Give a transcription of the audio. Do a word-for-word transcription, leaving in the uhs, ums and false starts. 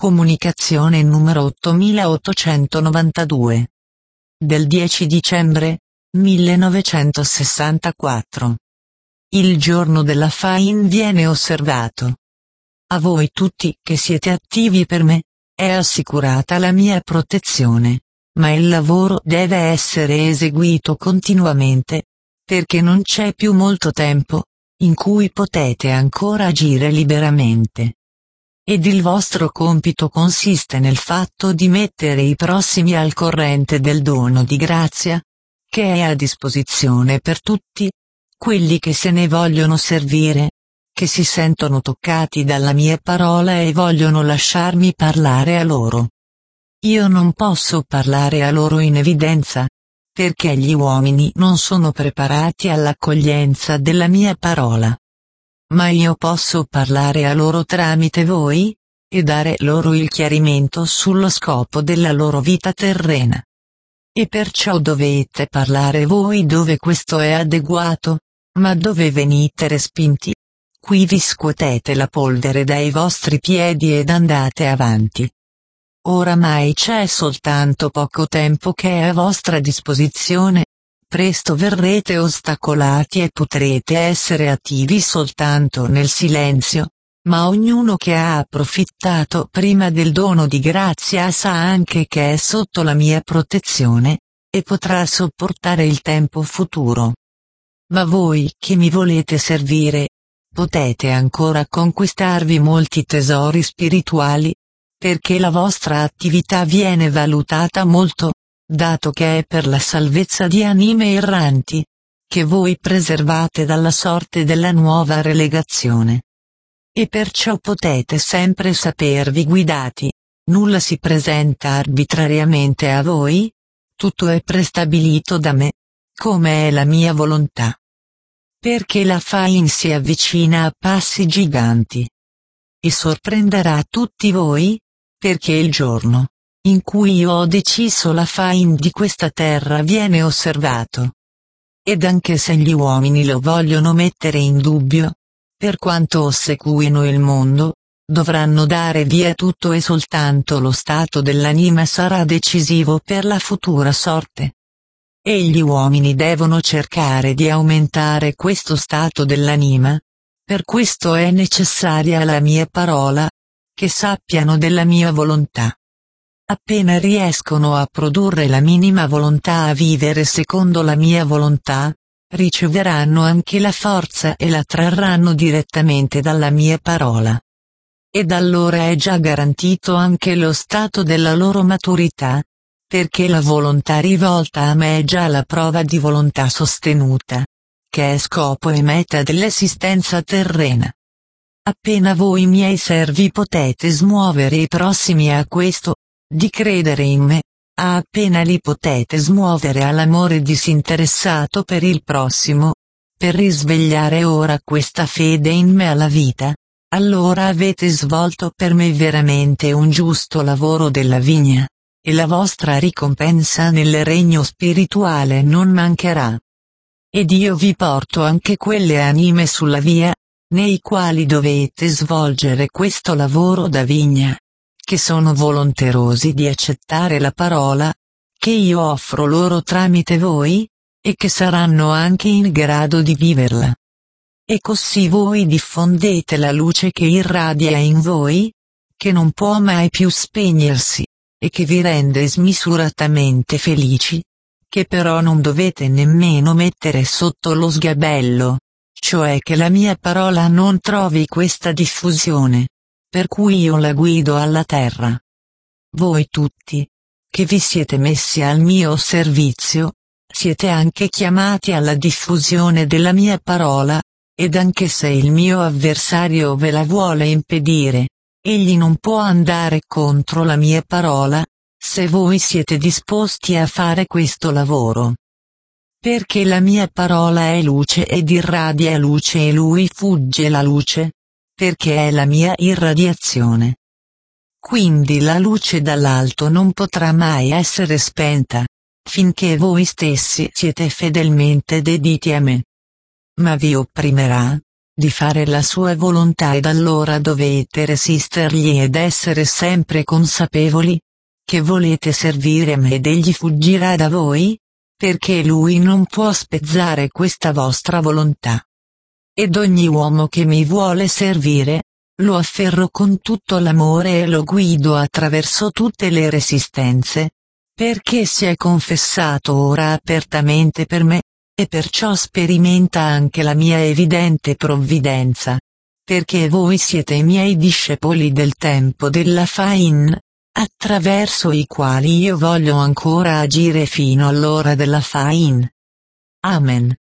Comunicazione numero ottomilaottocentonovantadue. Del dieci dicembre millenovecentosessantaquattro. Il giorno della Fain viene osservato. A voi tutti che siete attivi per me, è assicurata la mia protezione, ma il lavoro deve essere eseguito continuamente, perché non c'è più molto tempo, in cui potete ancora agire liberamente. Ed il vostro compito consiste nel fatto di mettere i prossimi al corrente del dono di grazia, che è a disposizione per tutti, quelli che se ne vogliono servire, che si sentono toccati dalla mia parola e vogliono lasciarmi parlare a loro. Io non posso parlare a loro in evidenza, perché gli uomini non sono preparati all'accoglienza della mia parola. Ma io posso parlare a loro tramite voi, e dare loro il chiarimento sullo scopo della loro vita terrena. E perciò dovete parlare voi dove questo è adeguato, ma dove venite respinti, qui vi scuotete la polvere dai vostri piedi ed andate avanti. Oramai c'è soltanto poco tempo che è a vostra disposizione. Presto verrete ostacolati e potrete essere attivi soltanto nel silenzio, ma ognuno che ha approfittato prima del dono di grazia sa anche che è sotto la mia protezione, e potrà sopportare il tempo futuro. Ma voi che mi volete servire, potete ancora conquistarvi molti tesori spirituali, perché la vostra attività viene valutata molto, dato che è per la salvezza di anime erranti, che voi preservate dalla sorte della nuova relegazione. E perciò potete sempre sapervi guidati, nulla si presenta arbitrariamente a voi, tutto è prestabilito da me, come è la mia volontà. Perché la Fain si avvicina a passi giganti. E sorprenderà tutti voi, perché il giorno in cui io ho deciso la Fain di questa terra viene osservato. Ed anche se gli uomini lo vogliono mettere in dubbio, per quanto ossequino il mondo, dovranno dare via tutto e soltanto lo stato dell'anima sarà decisivo per la futura sorte. E gli uomini devono cercare di aumentare questo stato dell'anima, per questo è necessaria la mia parola, che sappiano della mia volontà. Appena riescono a produrre la minima volontà a vivere secondo la mia volontà, riceveranno anche la forza e la trarranno direttamente dalla mia parola. Ed allora è già garantito anche lo stato della loro maturità, perché la volontà rivolta a me è già la prova di volontà sostenuta, che è scopo e meta dell'esistenza terrena. Appena voi miei servi potete smuovere i prossimi a questo, di credere in me, a appena li potete smuovere all'amore disinteressato per il prossimo, per risvegliare ora questa fede in me alla vita, allora avete svolto per me veramente un giusto lavoro della vigna, e la vostra ricompensa nel regno spirituale non mancherà. Ed io vi porto anche quelle anime sulla via, nei quali dovete svolgere questo lavoro da vigna, che sono volonterosi di accettare la parola, che io offro loro tramite voi, e che saranno anche in grado di viverla. E così voi diffondete la luce che irradia in voi, che non può mai più spegnersi, e che vi rende smisuratamente felici, che però non dovete nemmeno mettere sotto lo sgabello, cioè che la mia parola non trovi questa diffusione, per cui io la guido alla terra. Voi tutti, che vi siete messi al mio servizio, siete anche chiamati alla diffusione della mia parola, ed anche se il mio avversario ve la vuole impedire, egli non può andare contro la mia parola, se voi siete disposti a fare questo lavoro. Perché la mia parola è luce ed irradia luce e lui fugge la luce, perché è la mia irradiazione. Quindi la luce dall'alto non potrà mai essere spenta, finché voi stessi siete fedelmente dediti a me. Ma vi opprimerà, di fare la sua volontà, ed allora dovete resistergli ed essere sempre consapevoli che volete servire me ed egli fuggirà da voi, perché lui non può spezzare questa vostra volontà. Ed ogni uomo che mi vuole servire, lo afferro con tutto l'amore e lo guido attraverso tutte le resistenze, perché si è confessato ora apertamente per me, e perciò sperimenta anche la mia evidente provvidenza, perché voi siete i miei discepoli del tempo della Fain, attraverso i quali io voglio ancora agire fino all'ora della Fain. Amen.